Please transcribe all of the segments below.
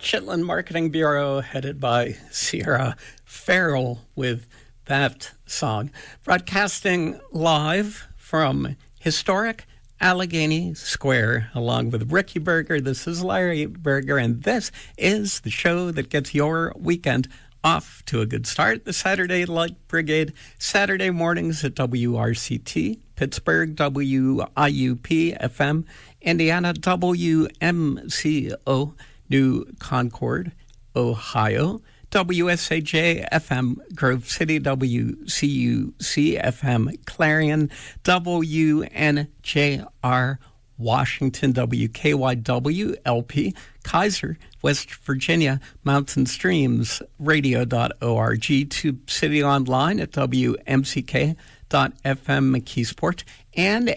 Chitlin Marketing Bureau, headed by Sierra Farrell with that song. Broadcasting live from historic Allegheny Square, along with Ricky Berger. This is Larry Berger, and this is the show that gets your weekend off to a good start. The Saturday Light Brigade, Saturday mornings at WRCT, Pittsburgh, WIUP-FM, Indiana, WMCO, New Concord, Ohio, WSAJ-FM, Grove City, WCUC-FM, Clarion, WNJR, Washington, WKYW-LP, Kaiser, West Virginia, Mountain Streams, radio.org, Tube City Online at WMCK.FM, McKeesport, and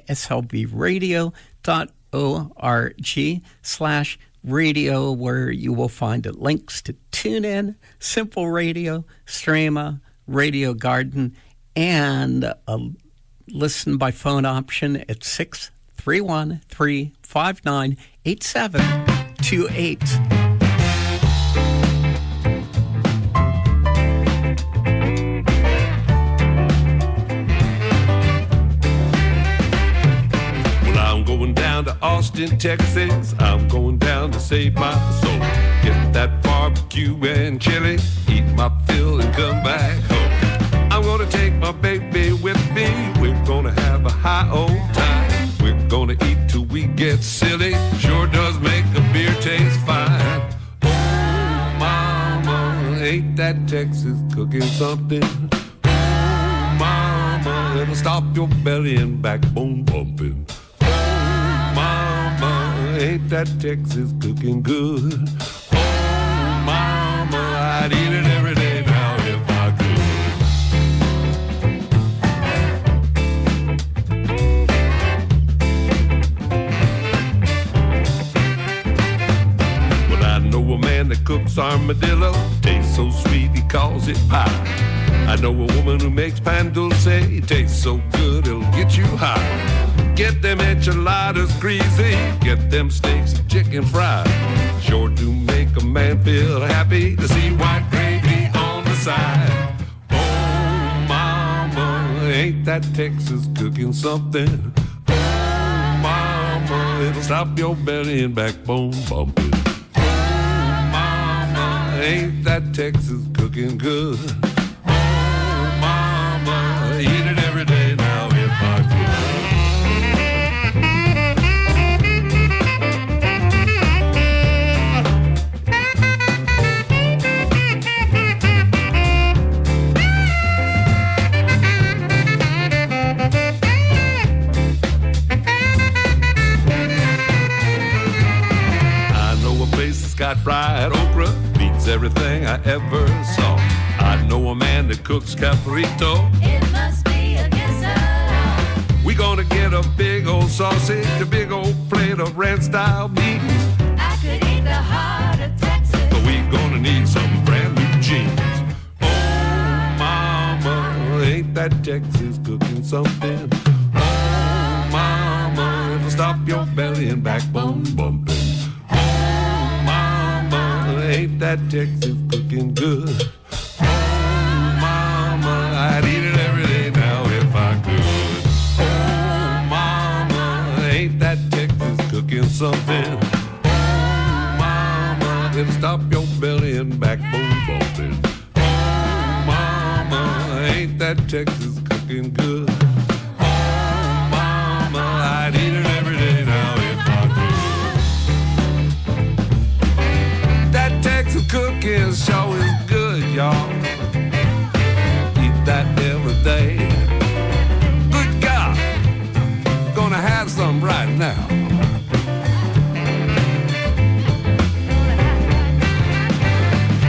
slbradio.org/radio, where you will find links to TuneIn, Simple Radio, Strema, Radio Garden, and a listen by phone option at 631-359-8728. To Austin, Texas, I'm going down to save my soul. Get that barbecue and chili, eat my fill and come back home. I'm gonna take my baby with me. We're gonna have a high old time. We're gonna eat till we get silly. Sure does make a beer taste fine. Oh, mama, ain't that Texas cooking something? Oh, mama, it'll stop your belly and backbone bumping. Mama, ain't that Texas cooking good? Oh, mama, I'd eat it every day now if I could. Well, I know a man that cooks armadillo, tastes so sweet he calls it pie. I know a woman who makes pan dulce, tastes so good it'll get you high. Get them enchiladas greasy, get them steaks and chicken fried. Sure do make a man feel happy to see white gravy on the side. Oh, mama, ain't that Texas cooking something? Oh, mama, it'll stop your belly and backbone bumping. Oh, mama, ain't that Texas cooking good? Oh, mama, eat it every day now if I could. Got fried okra, beats everything I ever saw. I know a man that cooks caprito. It must be against the law. We gonna get a big old sausage, a big old plate of ranch-style meat. I could eat the heart of Texas, but we gonna need some brand new jeans. Oh, mama, ain't that Texas cooking something? Oh, mama, it'll stop your belly and backbone bumping. Ain't that Texas cooking good? Oh, mama, I'd eat it every day now if I could. Oh, mama, ain't that Texas cooking something? Oh, mama, it'll stop your belly and backbone bumping. Oh, mama, ain't that Texas cooking good? Oh, mama, I'd eat it every day now if I could. Texas cooking sure is good, y'all. Eat that every day. Good God, gonna have some right now.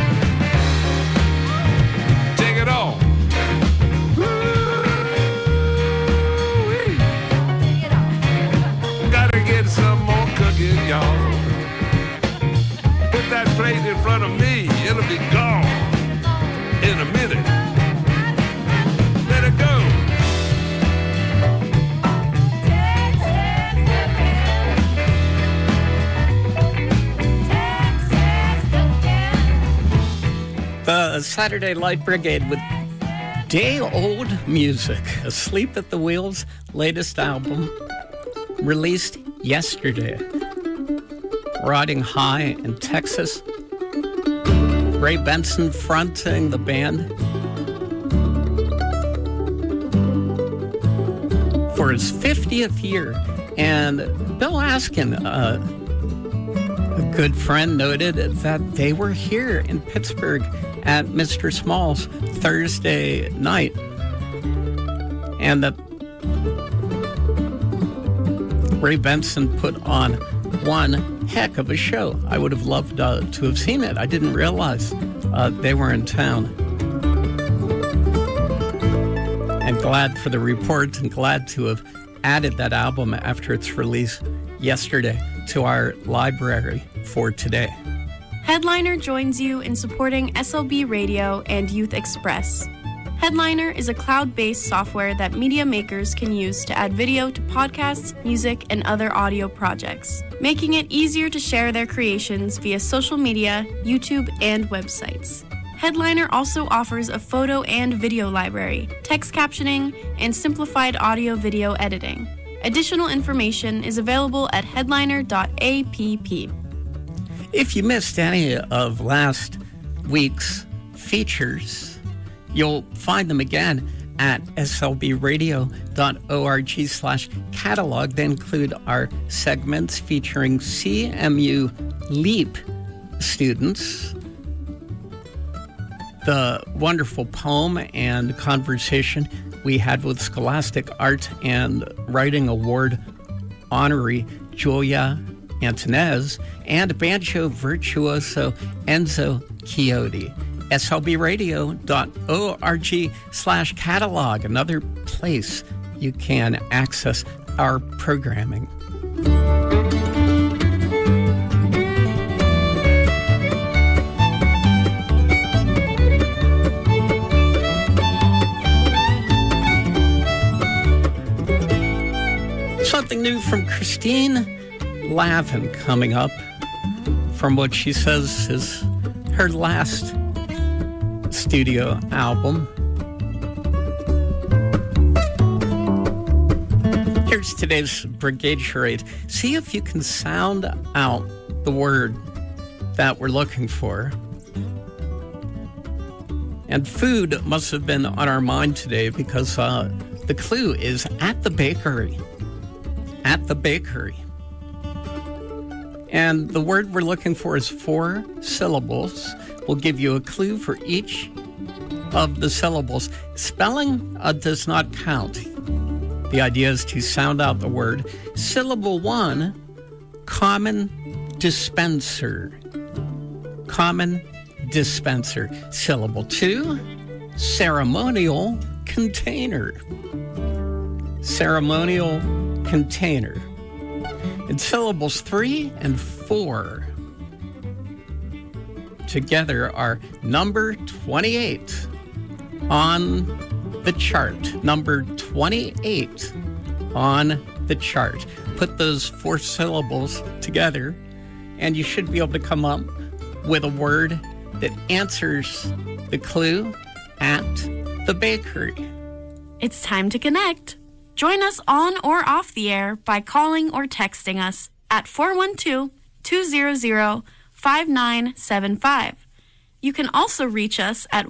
Take it on. Ooh. Saturday Light Brigade with day-old music. Asleep at the Wheels, latest album, released yesterday. Riding High in Texas. Ray Benson fronting the band for his 50th year. And Bill Askin, a good friend, noted that they were here in Pittsburgh at Mr. Small's Thursday night. And that Ray Benson put on one heck of a show. I would have loved to have seen it. I didn't realize they were in town. And glad for the report and glad to have added that album after its release yesterday to our library for today. Headliner joins you in supporting SLB Radio and Youth Express. Headliner is a cloud-based software that media makers can use to add video to podcasts, music, and other audio projects, making it easier to share their creations via social media, YouTube, and websites. Headliner also offers a photo and video library, text captioning, and simplified audio-video editing. Additional information is available at headliner.app. If you missed any of last week's features, you'll find them again at slbradio.org/catalog. They include our segments featuring CMU LEAP students, the wonderful poem and conversation we had with Scholastic Art and Writing Award honoree Julia Antonez, and banjo virtuoso Enzo Chiotti. slbradio.org/catalog, another place you can access our programming. Something new from Christine Lavin coming up from what she says is her last studio album. Here's today's Brigade Charade. See if you can sound out the word that we're looking for. And food must have been on our mind today because the clue is at the bakery. At the bakery. And the word we're looking for is 4 syllables. We'll give you a clue for each of the syllables. Spelling does not count. The idea is to sound out the word. Syllable 1, common dispenser. Common dispenser. Syllable 2, ceremonial container. Ceremonial container. And syllables 3 and 4 together are number 28 on the chart. Number 28 on the chart. Put those 4 syllables together and you should be able to come up with a word that answers the clue at the bakery. It's time to connect. Join us on or off the air by calling or texting us at 412-200-5975. You can also reach us at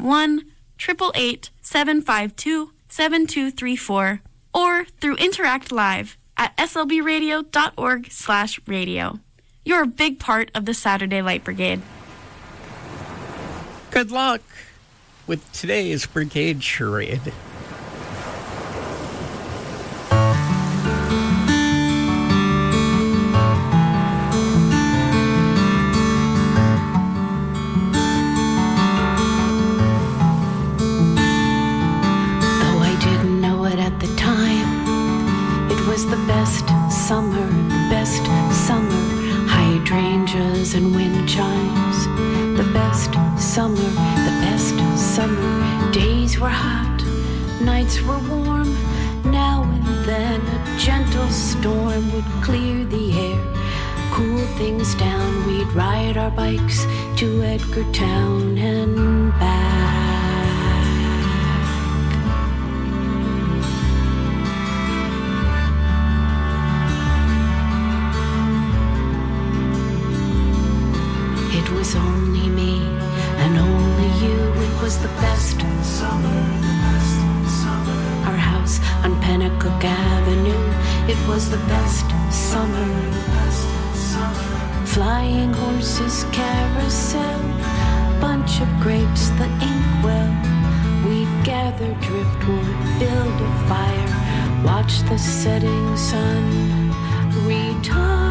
1-888-752-7234 or through Interact Live at slbradio.org/radio. You're a big part of the Saturday Light Brigade. Good luck with today's Brigade Charade. And wind chimes, the best summer days were hot, nights were warm. Now and then a gentle storm would clear the air, cool things down. We'd ride our bikes to Edgartown and back. best summer, the best summer. Our house on Pennacook Avenue, it was the best summer, the best summer. Flying horses, carousel, bunch of grapes, the inkwell. We'd gather driftwood, build a fire, watch the setting sun, retire.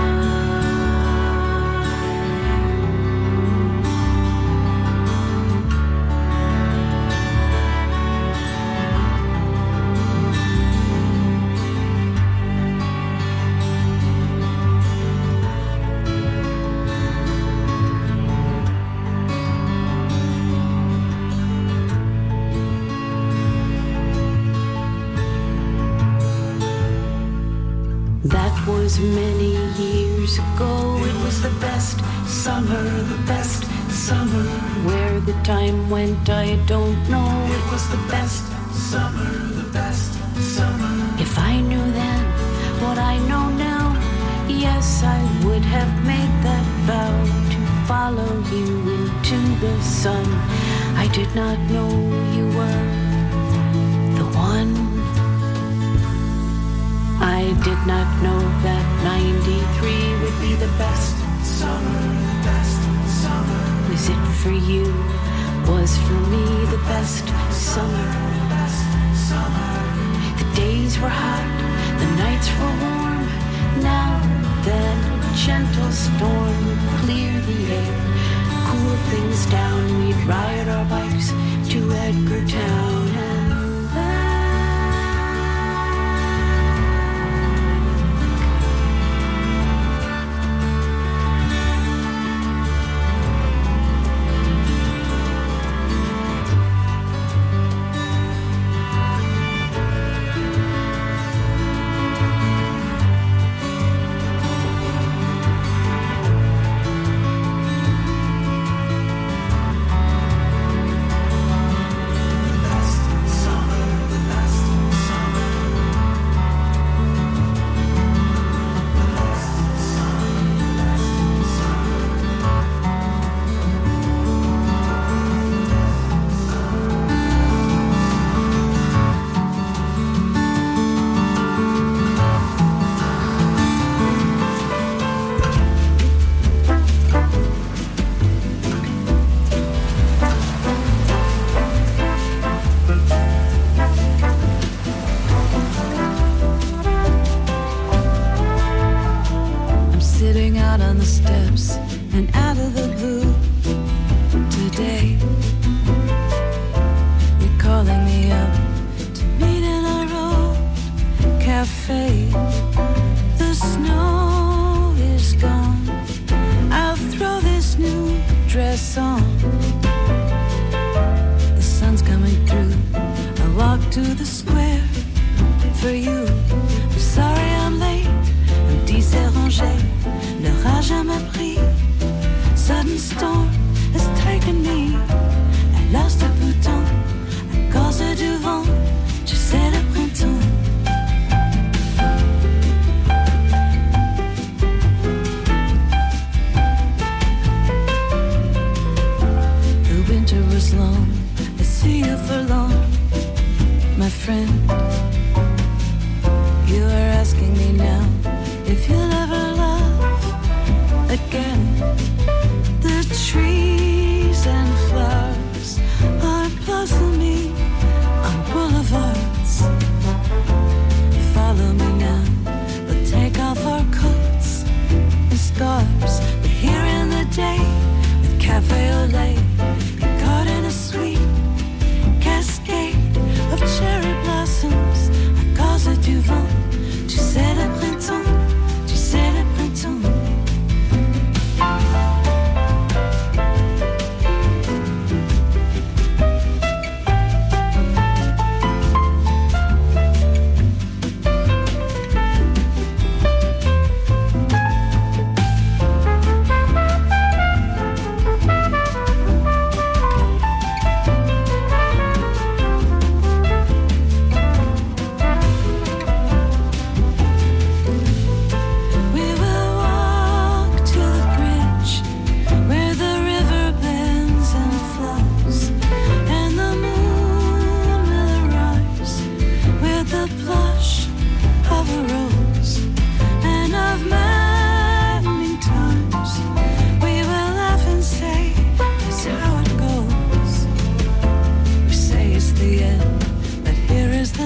Many years ago, it was the best summer, the best summer. Where the time went, I don't know. It was the best summer, the best summer. If I knew then what I know now, yes, I would have made that vow to follow you into the sun. I did not know you were the one. I did not know that 93 would be the best summer, the best summer. Was it for you? Was for me the best summer, the best summer. The days were hot, the nights were warm. Now then, a gentle storm would clear the air, cool things down. We'd ride our bikes to Edgartown and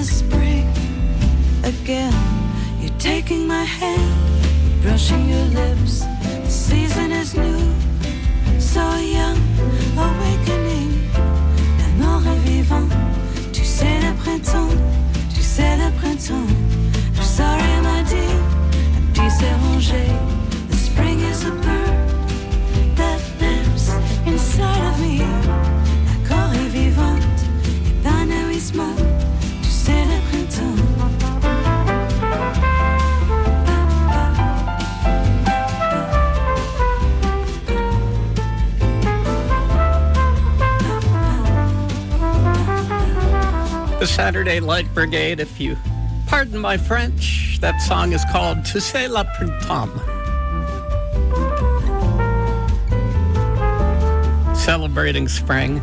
the spring again. You're taking my hand, brushing your lips. The season is new, so young, awakening. Un an revivant, tu sais le printemps, tu sais le printemps. I'm sorry, my dear, un petit s'arranger. The spring is a bird that lives inside of me. La corps est vivante, épanouissement, tu sais le printemps. The Saturday Light Brigade, if you pardon my French, that song is called Tu sais le printemps. Celebrating spring.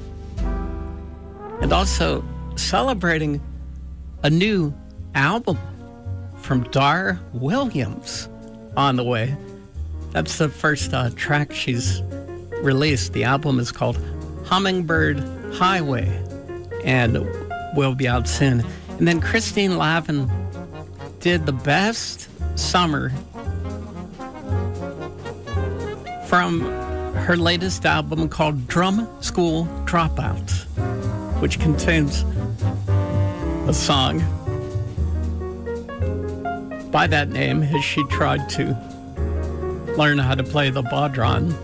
And also celebrating a new album from Dar Williams on the way. That's the first track she's released. The album is called Hummingbird Highway and will be out soon. And then Christine Lavin did the best summer from her latest album called Drum School Dropout, which contains a song by that name as she tried to learn how to play the bodhrán.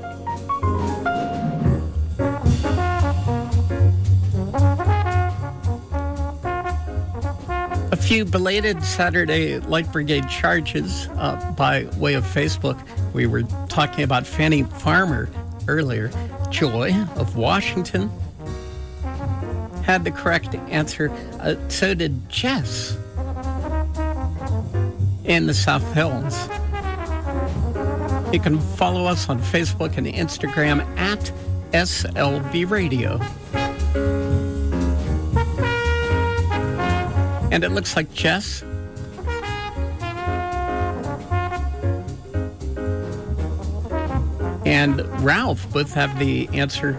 A few belated Saturday Light Brigade charges by way of Facebook. We were talking about Fannie Farmer earlier. Joy of Washington had the correct answer. So did Jess in the South Hills. You can follow us on Facebook and Instagram at SLB Radio. And it looks like Jess and Ralph both have the answer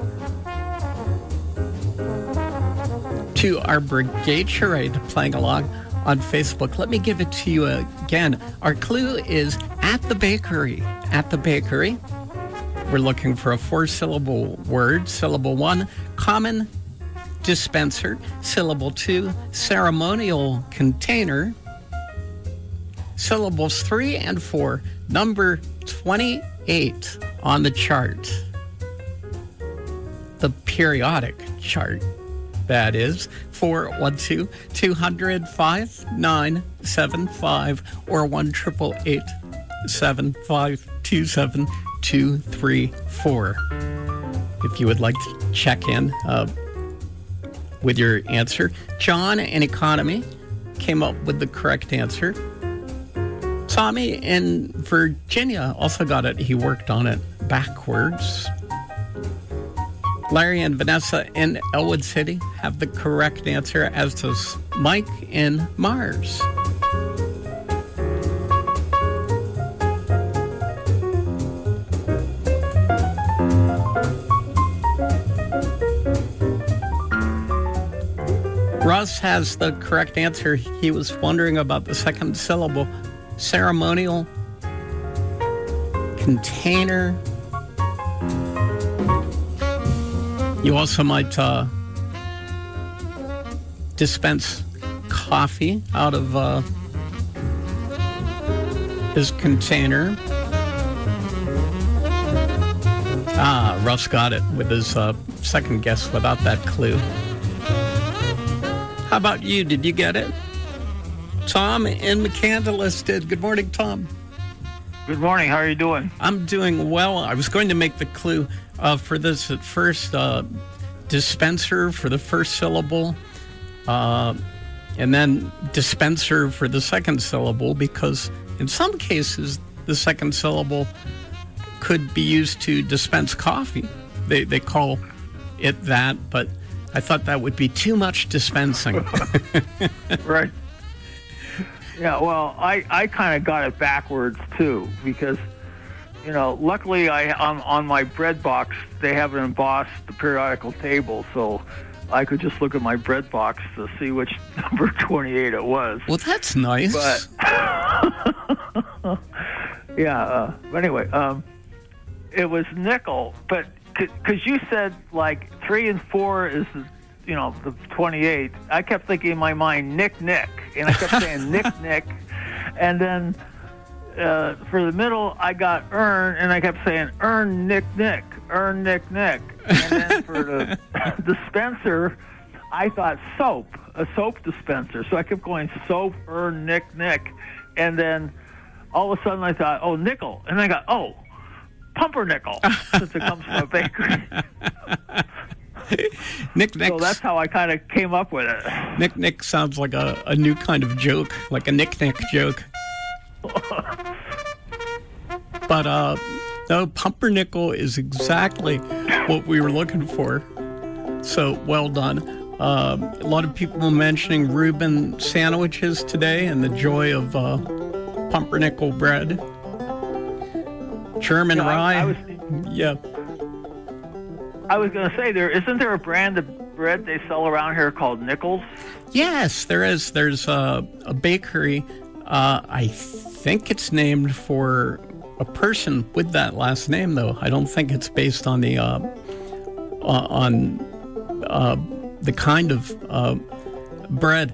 to our Brigade Charade playing along on Facebook. Let me give it to you again. Our clue is at the bakery. At the bakery. We're looking for a 4-syllable word. Syllable 1, common dispenser. Syllable 2, ceremonial container. Syllables 3 and 4, number 28 on the chart. The periodic chart, that is. 412-200-5975 or 1-888-752-7234. If you would like to check in with your answer. John in Economy came up with the correct answer. Tommy in Virginia also got it. He worked on it backwards. Larry and Vanessa in Elwood City have the correct answer, as does Mike in Mars. Russ has the correct answer. He was wondering about the second syllable. Ceremonial container. You also might dispense coffee out of his container. Russ got it with his second guess without that clue. How about you? Did you get it? Tom in McCandless did. Good morning, Tom. Good morning. How are you doing? I'm doing well. I was going to make the clue for this at first. Dispenser for the first syllable. And then dispenser for the second syllable, because in some cases, the second syllable could be used to dispense coffee. They call it that, but I thought that would be too much dispensing. Right. Yeah, well, I kind of got it backwards, too, because, you know, luckily on my bread box, they have it embossed, the periodical table, so I could just look at my bread box to see which number 28 it was. Well, that's nice. But yeah. But anyway, it was nickel. But because you said like 3 and 4 is the 28. I kept thinking in my mind Nick, and I kept saying Nick, and then for the middle I got Earn, and I kept saying Earn Nick, Earn Nick, and then for the dispenser I thought soap, a soap dispenser. So I kept going soap, Earn Nick, and then all of a sudden I thought, oh, nickel, and I got, oh, pumpernickel, since it comes from a bakery. Nick. So that's how I kind of came up with it. Nick sounds like a new kind of joke, like a Nick joke. But no, pumpernickel is exactly what we were looking for. So well done. A lot of people mentioning Reuben sandwiches today and the joy of pumpernickel bread. German rye. I was going to say, isn't there a brand of bread they sell around here called Nichols? Yes, there is. There's a bakery. I think it's named for a person with that last name, though. I don't think it's based on the kind of bread.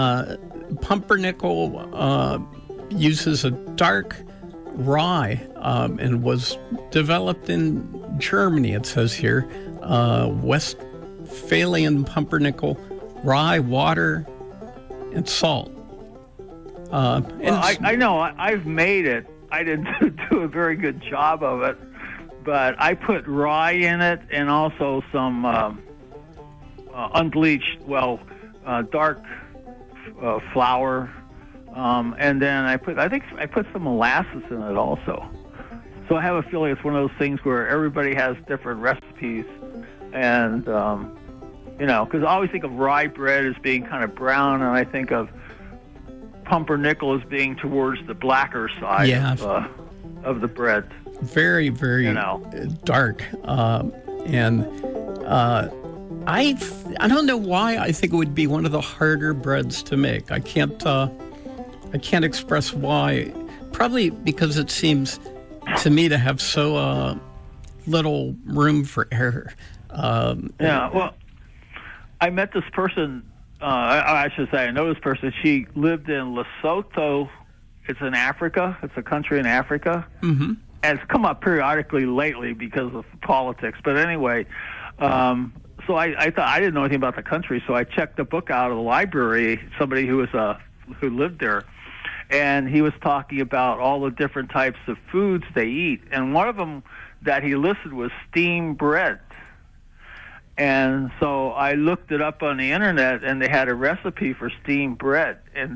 Pumpernickel uses a dark rye and was developed in Germany, it says here. Westphalian pumpernickel, rye, water, and salt. Well, I know I've made it. I didn't do a very good job of it, but I put rye in it and also some unbleached, dark flour, and then I think I put some molasses in it also. So I have a feeling it's one of those things where everybody has different recipes, and because I always think of rye bread as being kind of brown, and I think of pumpernickel as being towards the blacker side of the bread. Very, very dark, and I don't know why. I think it would be one of the harder breads to make. I can't express why. Probably because it seems to me to have so little room for error. Well, I met this person. I should say I know this person. She lived in Lesotho. It's in Africa. It's a country in Africa. Mm-hmm. And it's come up periodically lately because of politics. But anyway, so I thought I didn't know anything about the country, so I checked the book out of the library. Somebody who lived there, and he was talking about all the different types of foods they eat, and one of them that he listed was steamed bread. And so I looked it up on the internet, and they had a recipe for steamed bread, and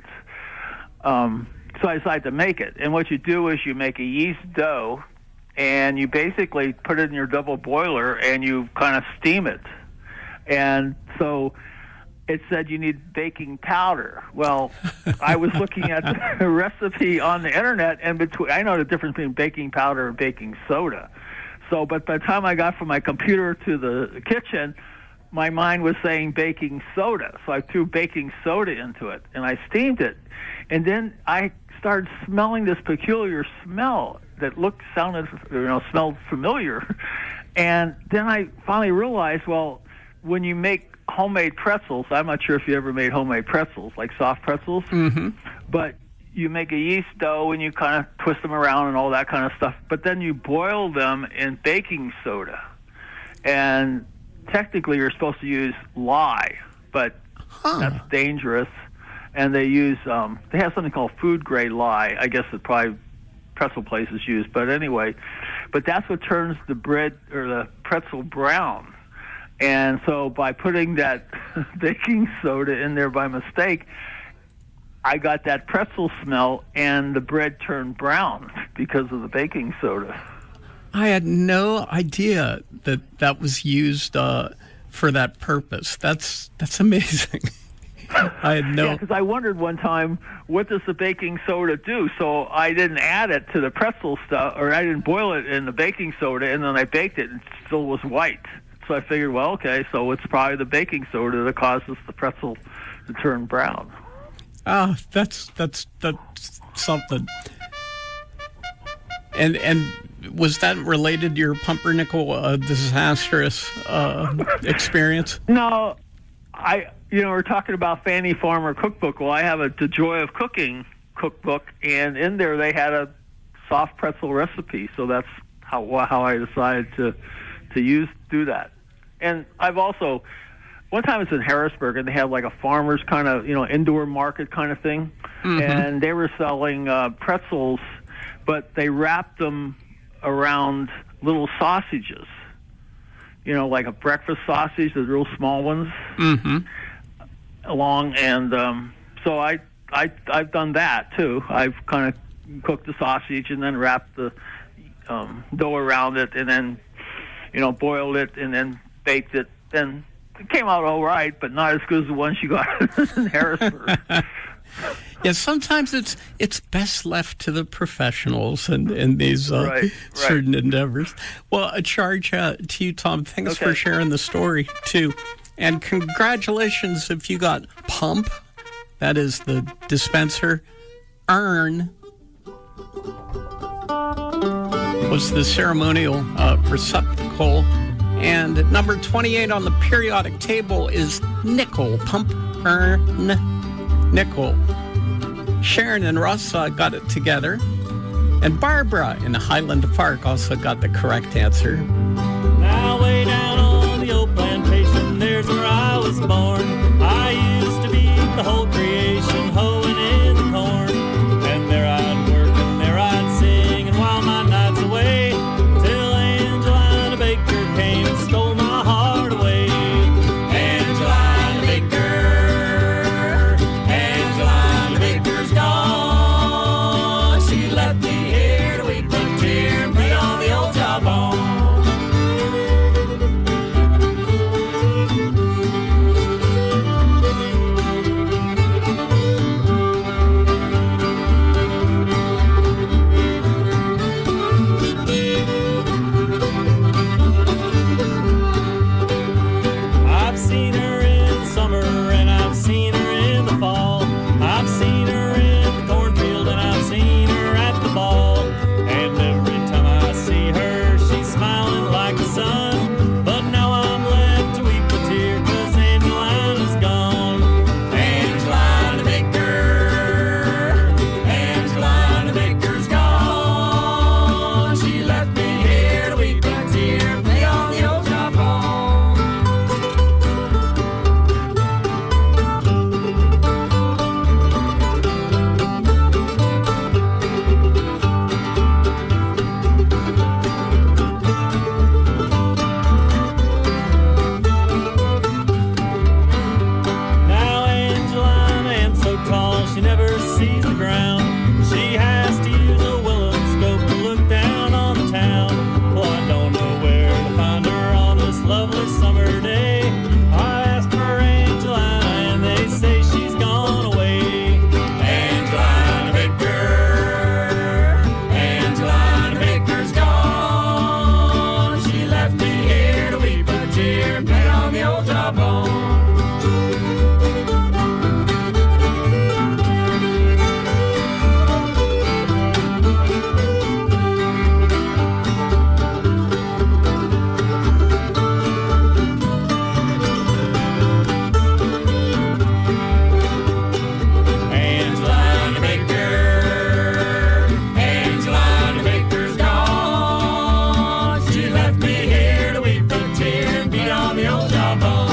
so I decided to make it. And what you do is you make a yeast dough, and you basically put it in your double boiler, and you kind of steam it. And so it said you need baking powder. Well, I was looking at the recipe on the internet, and I know the difference between baking powder and baking soda. So, but by the time I got from my computer to the kitchen, my mind was saying baking soda. So I threw baking soda into it, and I steamed it. And then I started smelling this peculiar smell that smelled familiar. And then I finally realized, well, when you make homemade pretzels, I'm not sure if you ever made homemade pretzels, like soft pretzels, mm-hmm. but you make a yeast dough and you kind of twist them around and all that kind of stuff, but then you boil them in baking soda. And technically you're supposed to use lye, but that's dangerous. And they use, they have something called food grade lye, I guess that probably pretzel places use, but anyway, but that's what turns the bread or the pretzel brown. And so by putting that baking soda in there by mistake, I got that pretzel smell, and the bread turned brown because of the baking soda. I had no idea that was used for that purpose. That's amazing. I had no. Yeah, because I wondered one time, what does the baking soda do? So I didn't add it to the pretzel stuff, or I didn't boil it in the baking soda, and then I baked it, and it still was white. So I figured, well, okay, so it's probably the baking soda that causes the pretzel to turn brown. Oh, that's something. And was that related to your pumpernickel disastrous experience? No, we're talking about Fannie Farmer cookbook. Well, I have The Joy of Cooking cookbook, and in there they had a soft pretzel recipe. So that's how I decided to do that. And I've also, one time it's in Harrisburg, and they had like a farmer's kind of, indoor market kind of thing. Mm-hmm. And they were selling pretzels, but they wrapped them around little sausages, like a breakfast sausage, the real small ones, mm-hmm. along. And so I've done that too. I've kind of cooked the sausage and then wrapped the dough around it, and then boiled it and then baked it. And it came out all right, but not as good as the ones you got in Harrisburg. Yeah, sometimes it's best left to the professionals in these certain endeavors. Well, a charge to you, Tom. Thanks for sharing the story, too. And congratulations if you got Pump. That is the dispenser. Earn was the ceremonial receptacle. And number 28 on the periodic table is nickel. Pump, earn, nickel. Sharon and Russ got it together. And Barbara in Highland Park also got the correct answer. Now way down on the old plantation, there's where I was born. I used to be the whole creation, hoeing in the corn. And there I'd work and there I'd sing, and while my nights away, till Angelina Baker came and stole my heart away. Angelina Baker, Angelina Baker's gone. She left me here to weep a tear and bleed on the old jawbone. I've seen her in summer and I've seen her in the fall. I've seen her in the cornfield and I've seen her at the ball. And every time I see her, she's smiling like the sun. But now I'm left to weep a tear 'cause Angelina's gone. Angelina Baker, Angelina Baker's gone. She left me here to weep a tear, play on the old jawbone. Now Angelina ain't so tall, she never sees the ground. She has to use a willow scope to look down on the town. Well, I don't know where to find her on this lovely summer day. I asked for Angelina and they say she's gone away. Angelina Baker, Angelina Baker's gone. She left me here to weep a tear, play on the old jawbone. Angelina Baker, Angelina Baker's gone. She left me here to weep a tear and beat on the old jawbone.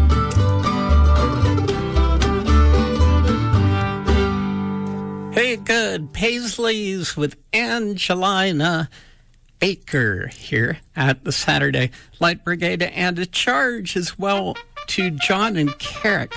Hey, good. Paisleys with Angelina Baker here at the Saturday Light Brigade. And a charge as well to John and Carrick,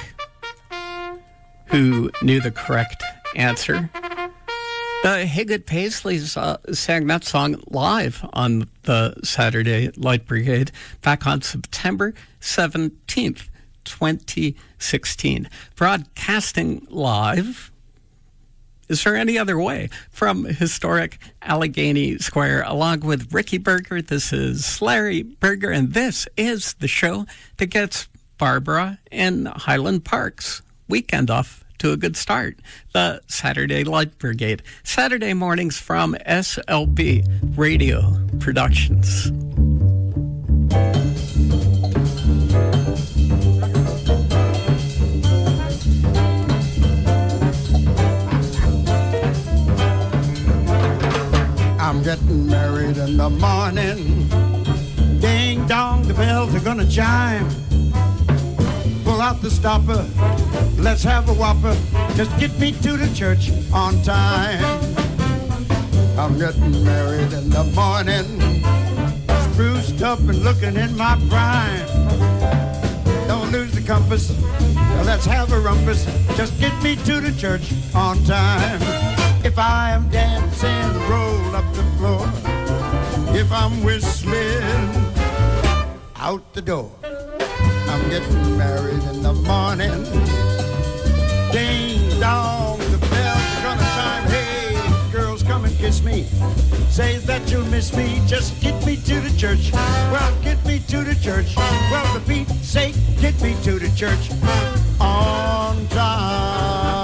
who knew the correct answer. The Higgett Paisleys sang that song live on the Saturday Light Brigade back on September 17th, 2016. Broadcasting live Is there any other way? From historic Allegheny Square, along with Ricky Berger, this is Larry Berger, and this is the show that gets Barbara and Highland Park's weekend off to a good start. The Saturday Light Brigade. Saturday mornings from SLB Radio Productions. I'm getting married in the morning. Ding dong, the bells are gonna chime. Pull out the stopper, let's have a whopper. Just get me to the church on time. I'm getting married in the morning. Spruced up and looking in my prime. Don't lose the compass, let's have a rumpus. Just get me to the church on time. If I am dancing, roll up the floor. If I'm whistling, out the door. I'm getting married in the morning. Ding dong, the bells are gonna chime. Hey, girls, come and kiss me. Say that you'll miss me. Just get me to the church. Well, get me to the church. Well, for Pete's sake, get me to the church on time.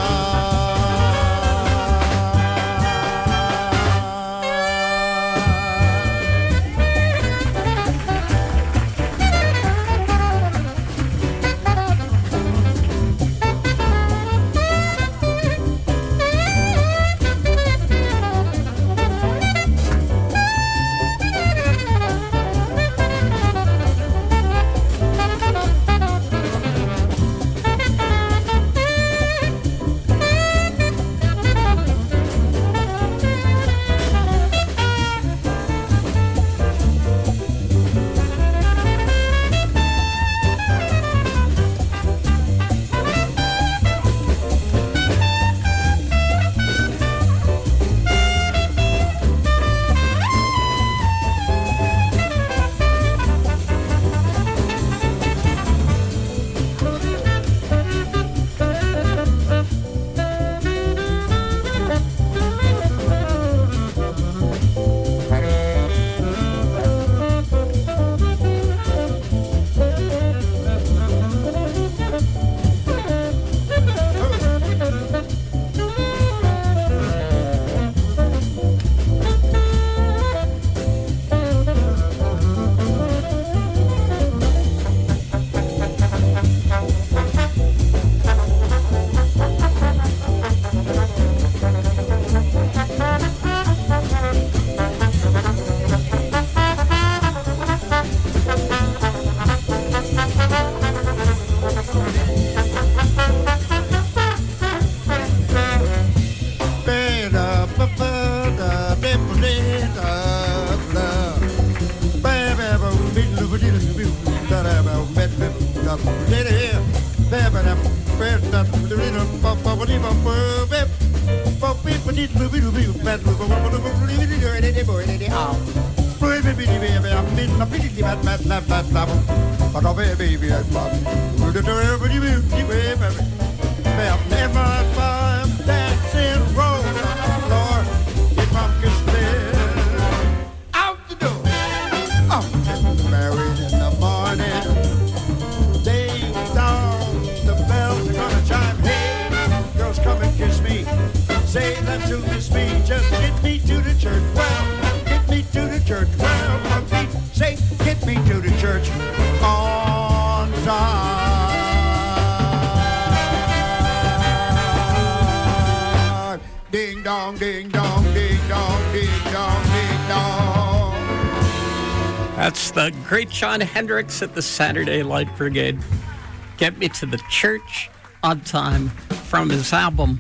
That's the great Jon Hendricks at the Saturday Light Brigade. Get Me to the Church on Time from his album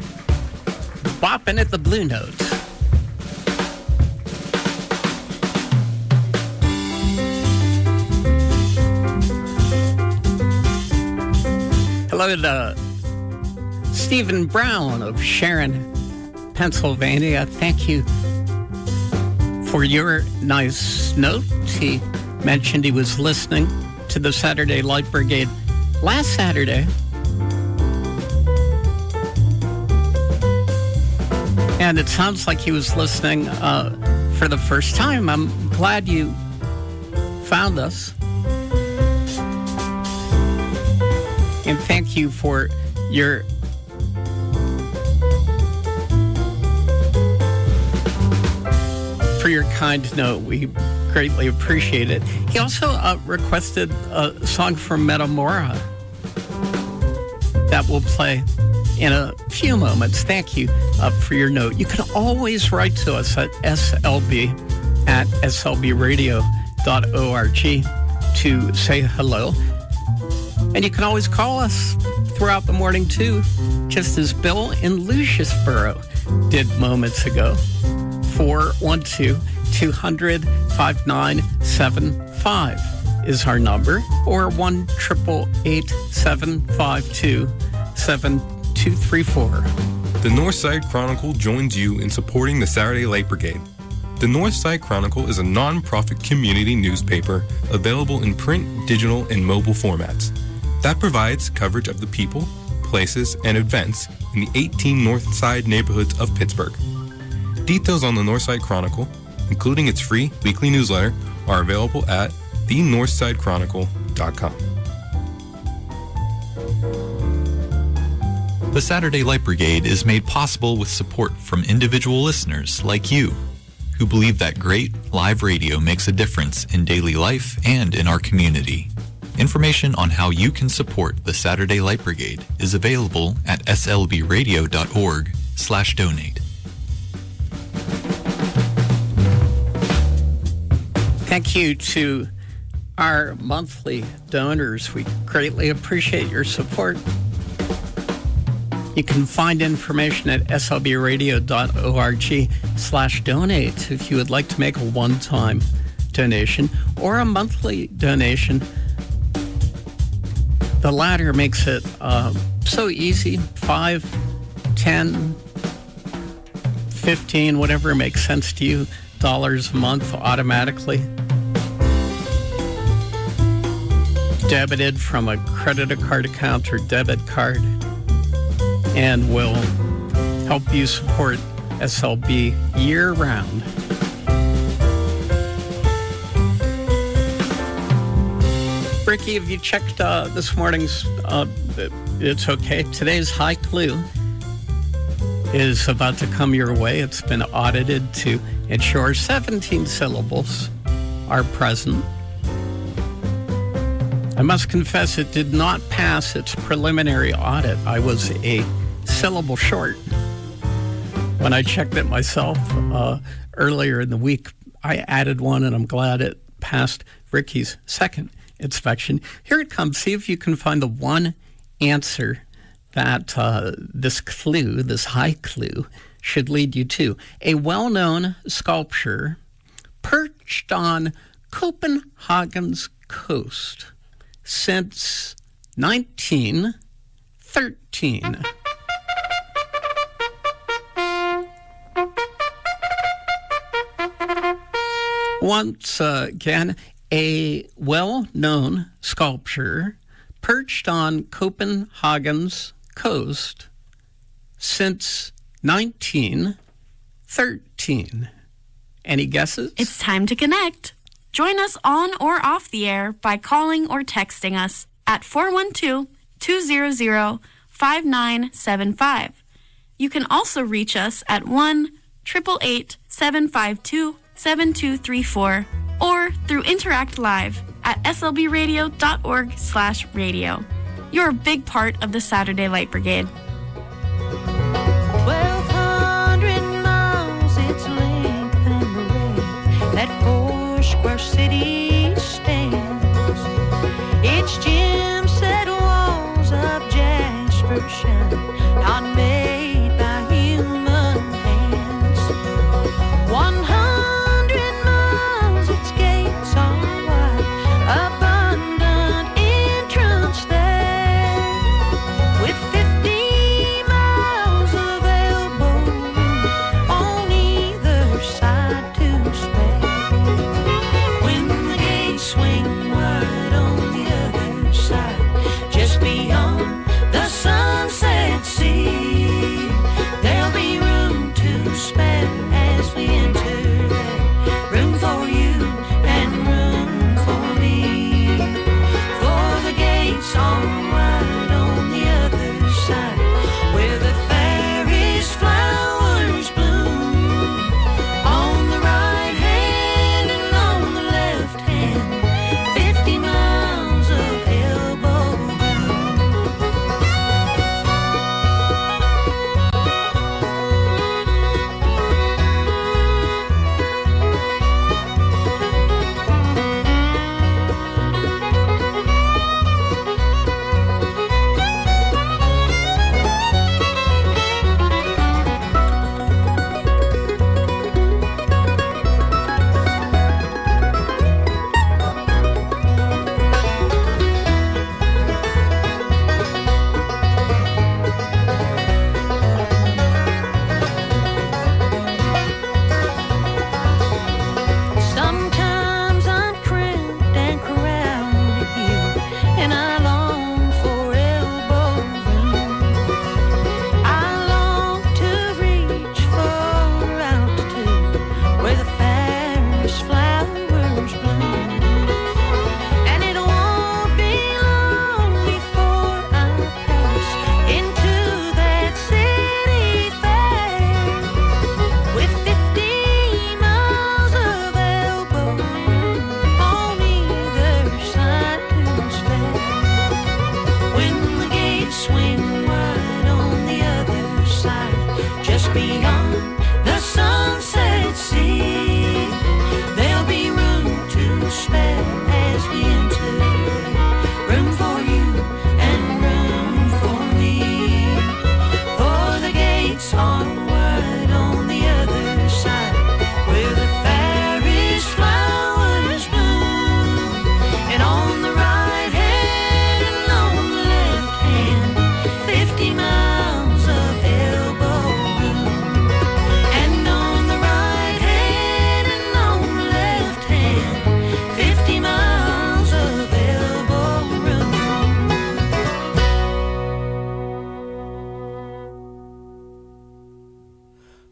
Boppin' at the Blue Notes. Hello to Stephen Brown of Sharon, Pennsylvania. Thank you for your nice note. He mentioned he was listening to the Saturday Light Brigade last Saturday. And it sounds like he was listening for the first time. I'm glad you found us. And thank you for your kind note. We greatly appreciate it. He also requested a song from Metamora that will play in a few moments. Thank you for your note. You can always write to us at slb@slbradio.org to say hello. And you can always call us throughout the morning, too, just as Bill in Lucasboro did moments ago. 412-200-5975 is our number, or 1-888-752-7234. The Northside Chronicle joins you in supporting the Saturday Light Brigade. The Northside Chronicle is a non-profit community newspaper available in print, digital, and mobile formats that provides coverage of the people, places, and events in the 18 Northside neighborhoods of Pittsburgh. Details on the Northside Chronicle, including its free weekly newsletter, are available at thenorthsidechronicle.com. The Saturday Light Brigade is made possible with support from individual listeners like you, who believe that great live radio makes a difference in daily life and in our community. Information on how you can support the Saturday Light Brigade is available at slbradio.org/donate. Thank you to our monthly donors. We greatly appreciate your support. You can find information at slbradio.org/donate if you would like to make a one-time donation or a monthly donation. The latter makes it so easy. 5, 10, 15, whatever makes sense to you, dollars a month automatically debited from a credit card account or debit card, and will help you support SLB year-round. Ricky, have you checked this morning's, it's okay, today's high clue is about to come your way. It's been audited to ensure 17 syllables are present. I must confess it did not pass its preliminary audit. I was a syllable short. When I checked it myself earlier in the week, I added one, and I'm glad it passed Ricky's second inspection. Here it comes. See if you can find the one answer that this clue, this high clue, should lead you to. A well-known sculpture perched on Copenhagen's coast since 1913. Once again, a well-known sculpture perched on Copenhagen's coast since 1913. Any guesses? It's time to connect. Join us on or off the air by calling or texting us at 412-200-5975. You can also reach us at 1-888-752-7234 or through Interact Live at slbradio.org/radio. You're a big part of the Saturday Light Brigade. 1,200 miles its length and breadth, that 4-square city stands. Its gem-set walls of jasper shine, not made by human hands. 100 miles its gates are wide, abundant entrance there, with 50 miles of elbow room on either side to spare. When the gates swing wide on the other side, just beyond the Sunset Sea,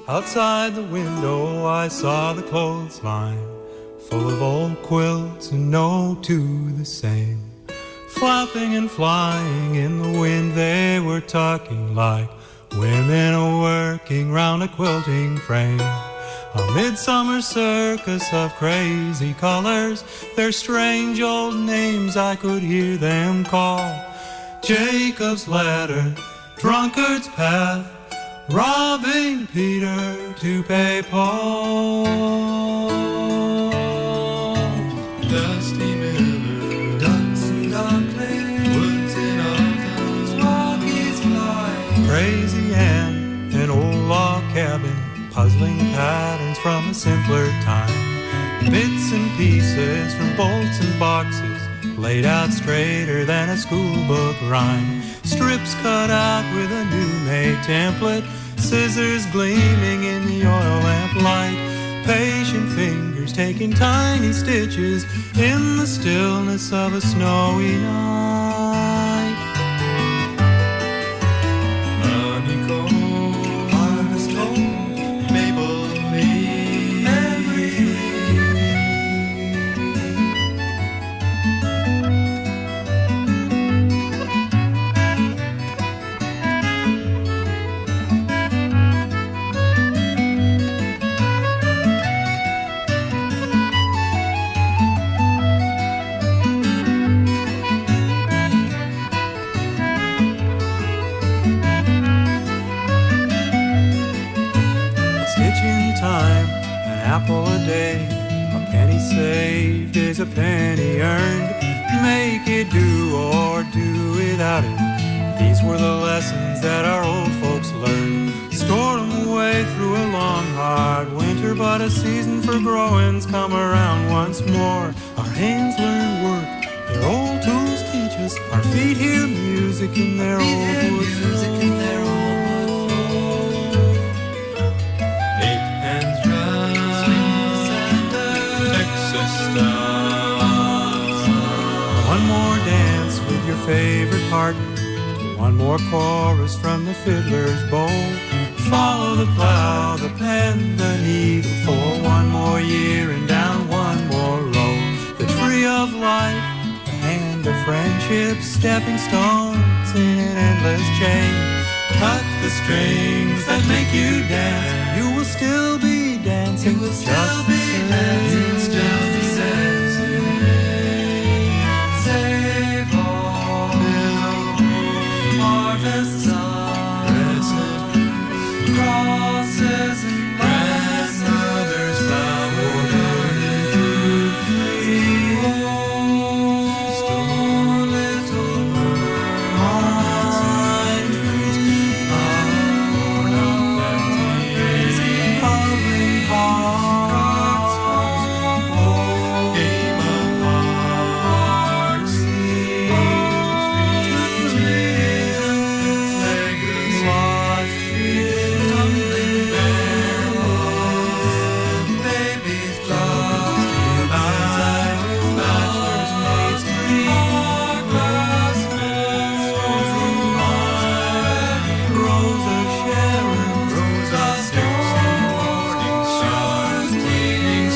Outside the window I saw the clothesline, full of old quilts and no two the same. Flapping and flying in the wind, they were talking like women working round a quilting frame. A midsummer circus of crazy colors, their strange old names I could hear them call. Jacob's Ladder, Drunkard's Path, robbing Peter to pay Paul. Dusty Miller, ducks and ducklings, woods and uplands, rockies fly. Crazy Ann, an old log cabin, puzzling patterns from a simpler time. Bits and pieces from bolts and boxes, laid out straighter than a schoolbook rhyme. Strips cut out with a new-made template, scissors gleaming in the oil lamp light. Patient fingers taking tiny stitches in the stillness of a snowy night. Honeycomb, harvest home, maple leaf, memory. Apple a day, a penny saved is a penny earned. Make it do or do without it. These were the lessons that our old folks learned. Stored them away through a long, hard winter, but a season for growing's come around once more. Our hands learn work, their old tools teach us. Our feet hear music in their old wood floor. One more dance with your favorite partner, one more chorus from the fiddler's bow. Follow the plow, the pen, the needle for one more year and down one more row. The tree of life, the hand of friendship, stepping stones in an endless chain. Cut the strings that make you dance, you will still be dancing, just the same. Save all harvests of present crosses and grandmothers flower garden through trees. Oh, little mind trees, born of that crazy hovering hearts. Oh, game of hearts, trees, legs, lost trees, tumbling barrels, babies lost in sight, bachelor's mates, classmates, Rosa Sharon, Rosa Dixon, morning stars, evening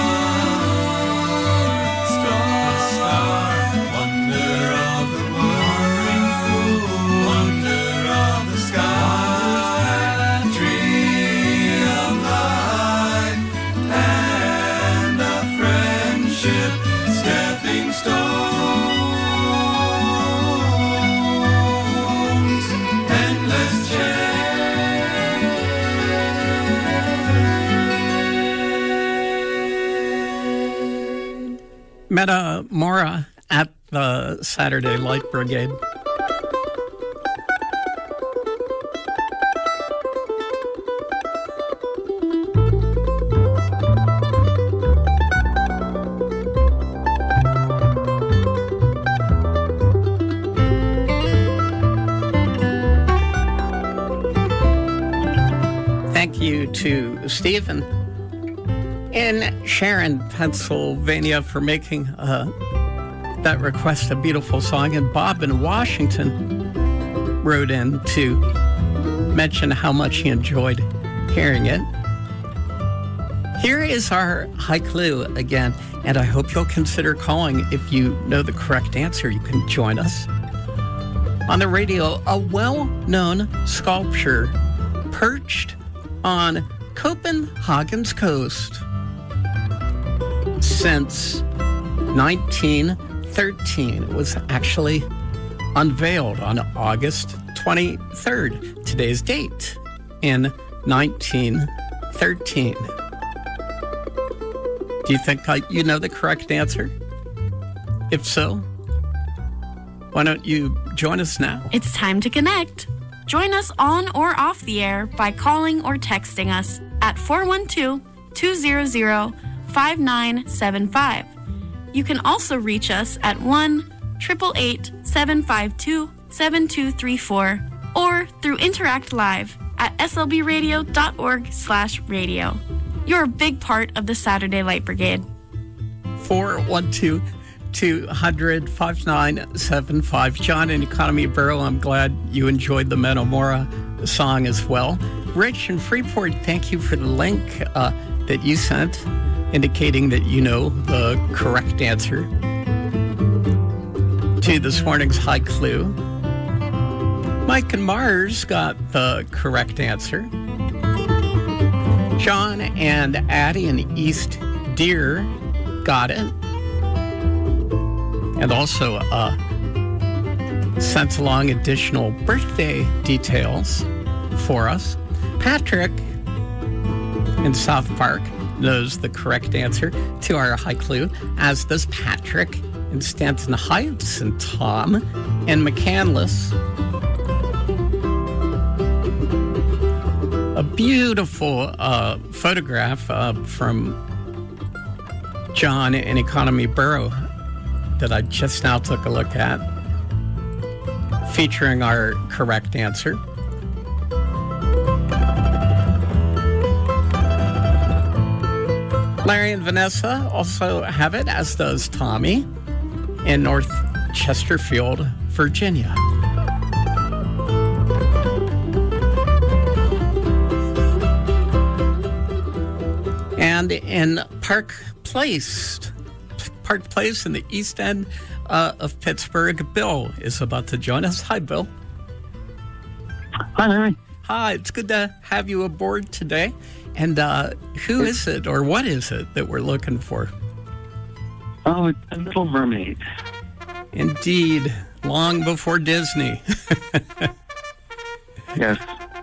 stars, star, wonder of the world, wonder of the sky, tree of life, land of friendship, stepping stones, endless chain. Meta Mora at the Saturday Light Brigade. Thank you to Stephen in Sharon, Pennsylvania, for making that request a beautiful song. And Bob in Washington wrote in to mention how much he enjoyed hearing it. Here is our high clue again, and I hope you'll consider calling if you know the correct answer. You can join us. On the radio, a well-known sculpture perched on Copenhagen's coast since 1913. It was actually unveiled on August 23rd, today's date, in 1913. Do you think you know the correct answer? If so, why don't you join us now? It's time to connect. Join us on or off the air by calling or texting us at 412-200-5975. You can also reach us at 1-888-752-7234 or through Interact Live at slbradio.org/radio. You're a big part of the Saturday Light Brigade. 412-200-5975. John in Economy Borough, I'm glad you enjoyed the Menomora song as well. Rich in Freeport, thank you for the link that you sent, indicating that you know the correct answer to this morning's high clue. Mike and Mars got the correct answer. John and Addie in East Deer got it. And also sent along additional birthday details for us. Patrick in South Park knows the correct answer to our high clue, as does Patrick in Stanton Heights, and Tom in McCandless. A beautiful photograph from John in Economy Borough that I just now took a look at, featuring our correct answer. Larry and Vanessa also have it, as does Tommy in North Chesterfield, Virginia. And in Park Place in the East End of Pittsburgh, Bill is about to join us. Hi, Bill. Hi, Larry. Hi, it's good to have you aboard today. And who is it, or what is it that we're looking for? Oh, it's a Little Mermaid. Indeed, long before Disney. Yes.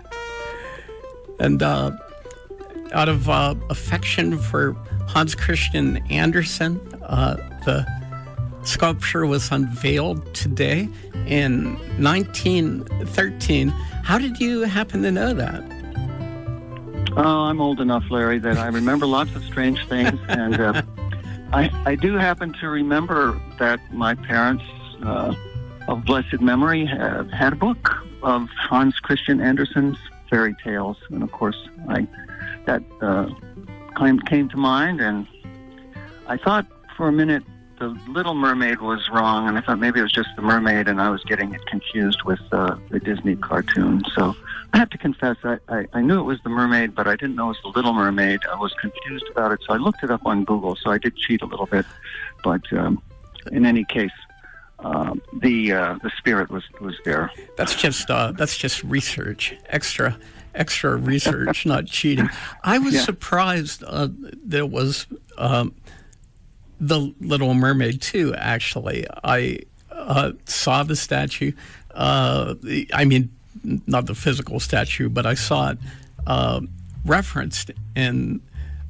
And out of affection for Hans Christian Andersen, the sculpture was unveiled today in 1913. How did you happen to know that? Oh, I'm old enough, Larry, that I remember lots of strange things. And I do happen to remember that my parents, of blessed memory, had a book of Hans Christian Andersen's fairy tales. And, of course, that came to mind. And I thought for a minute the Little Mermaid was wrong, and I thought maybe it was just the mermaid, and I was getting it confused with the Disney cartoon. So I have to confess, I knew it was the mermaid, but I didn't know it was the Little Mermaid. I was confused about it, so I looked it up on Google. So I did cheat a little bit, but in any case, the spirit was there. That's just research, extra research, not cheating. I was surprised that it was the Little Mermaid too. Actually, I saw the statue. I mean, not the physical statue, but I saw it referenced in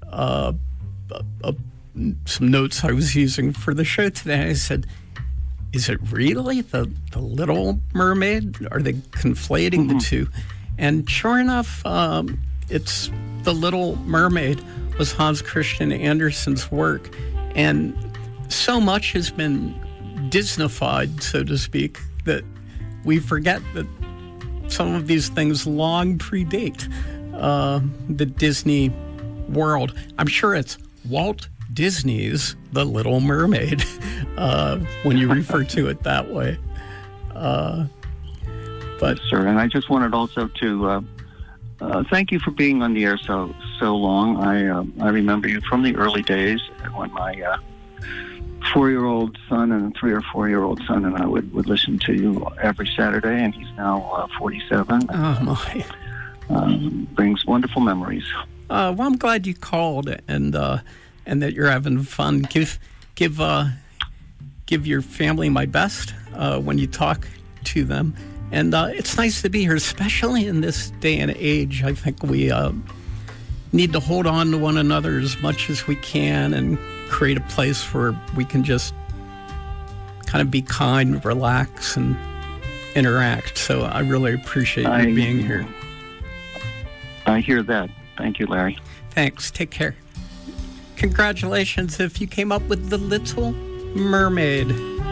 some notes I was using for the show today. I said, is it really the Little Mermaid? Are they conflating the two? And sure enough, it's the Little Mermaid was Hans Christian Andersen's work. And so much has been Disneyfied, so to speak, that we forget that some of these things long predate the Disney world. I'm sure it's Walt Disney's The Little Mermaid when you refer to it that way. But sure, and I just wanted also to thank you for being on the air so long. I remember you from the early days when my 4-year-old son and 3 or 4-year-old son and I would listen to you every Saturday, and he's now 47. Oh, my. Brings wonderful memories. Well, I'm glad you called and that you're having fun. Give your family my best when you talk to them. And it's nice to be here, especially in this day and age. I think we need to hold on to one another as much as we can and create a place where we can just kind of be kind, relax, and interact. So I really appreciate you being here. I hear that. Thank you, Larry. Thanks. Take care. Congratulations if you came up with The Little Mermaid.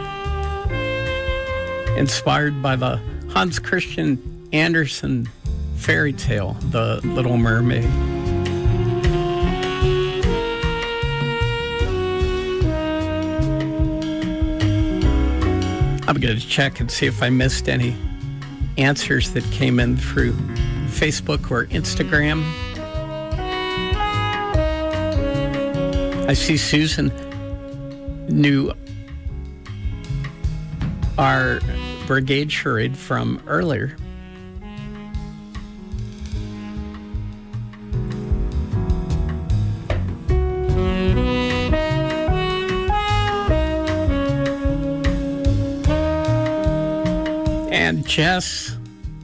Inspired by the Hans Christian Andersen fairy tale, The Little Mermaid. I'm going to check and see if I missed any answers that came in through Facebook or Instagram. I see Susan knew our brigade charade from earlier. And Jess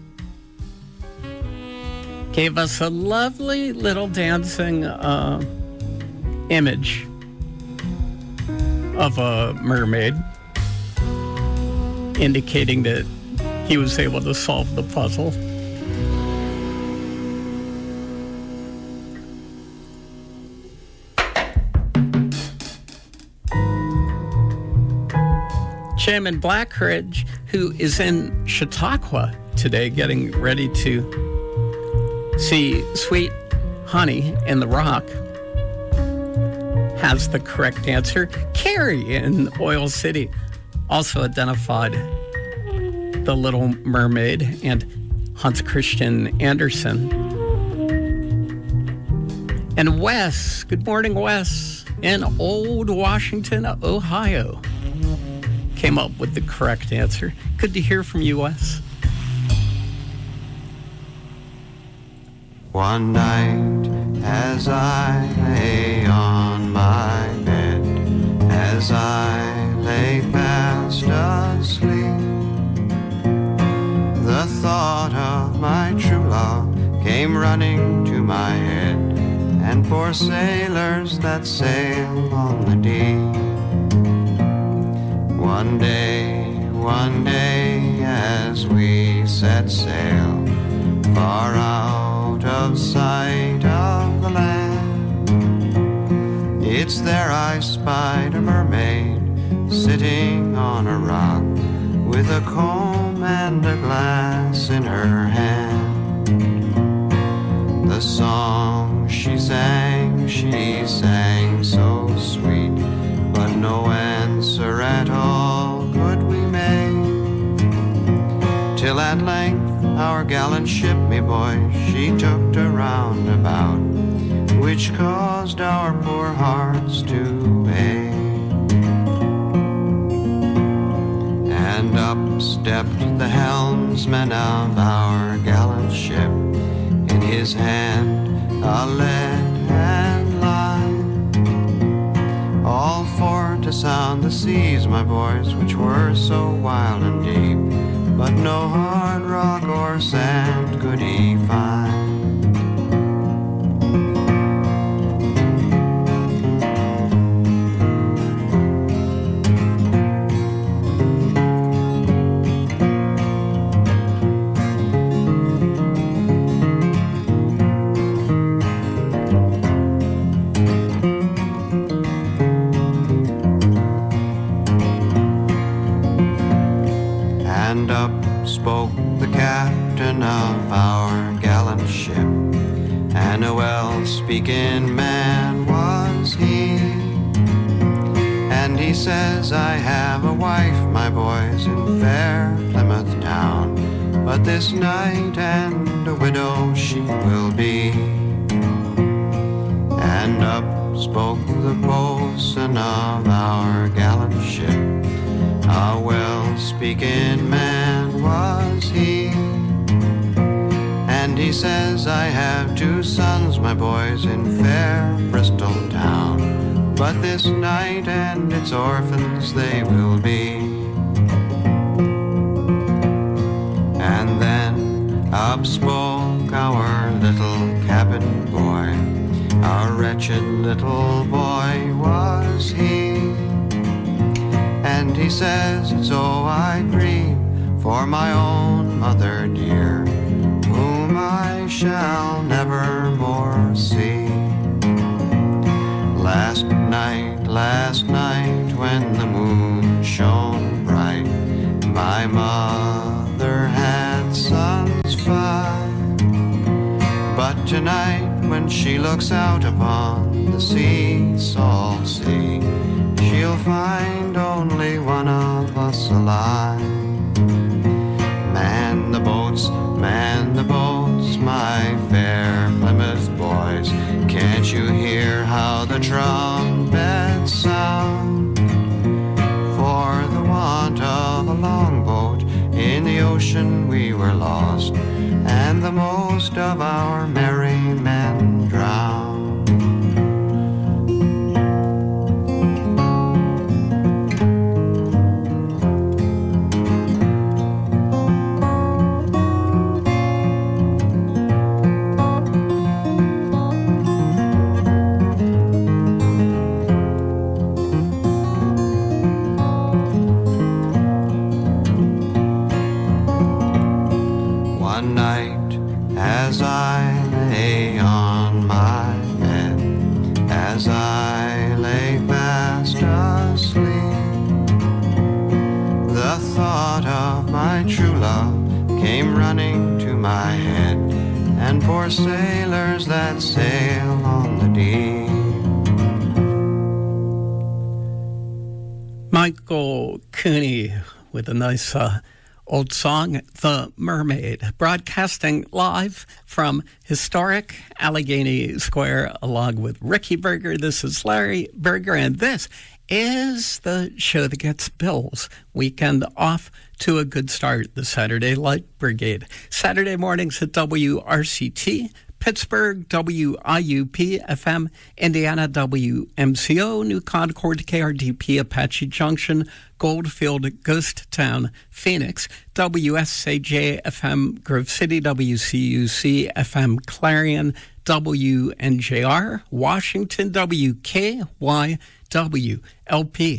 gave us a lovely little dancing image of a mermaid, indicating that he was able to solve the puzzle. Jim in Blackridge, who is in Chautauqua today, getting ready to see Sweet Honey in the Rock, has the correct answer. Carrie in Oil City also identified The Little Mermaid and Hans Christian Andersen. And Wes, good morning, Wes, in Old Washington, Ohio, came up with the correct answer. Good to hear from you, Wes. One night as I lay on my bed, as I lay fast asleep, the thought of my true love came running to my head, and poor sailors that sail on the deep. One day as we set sail far out of sight of the land, it's there I spied a mermaid sitting on a rock with a comb and a glass in her hand. The song she sang so sweet, but no answer at all could we make, till at length our gallant ship, me boy, she took to roundabout, which caused our poor hearts to ache. And up stepped the helmsman of our gallant ship, in his hand a lead hand line, all for to sound the seas, my boys, which were so wild and deep, but no hard rock or sand could he find. And up spoke the captain of our gallant ship, and a well-speaking man was he. And he says, I have a wife, my boys, in fair Plymouth town, but this night and a widow she will be. And up spoke the boatswain of our gallant ship, a well-speaking man was he. And he says, I have 2 sons, my boys, in fair Bristol town, but this night and its orphans they will be. And then up spoke our little cabin boy, a wretched little boy was he. And he says, so I grieve for my own mother dear, whom I shall never more see. Last night, when the moon shone bright, my mother had sons 5. But tonight, when she looks out upon the sea, salt sea, she'll find only one of us alive. Man the boats, my fair Plymouth boys. Can't you hear how the trumpets sound? For the want of a longboat in the ocean we were lost, and the most of our merry men drowned. For sailors that sail on the deep. Michael Cooney with a nice old song, The Mermaid, broadcasting live from historic Allegheny Square along with Ricky Berger. This is Larry Berger, and this is the show that gets Bill's weekend off to a good start, the Saturday Light Brigade. Saturday mornings at WRCT, Pittsburgh, WIUP-FM, Indiana, WMCO, New Concord, KRDP, Apache Junction, Goldfield, Ghost Town, Phoenix, WSAJ-FM, Grove City, WCUC-FM, Clarion, WNJR, Washington, WKYW-LP,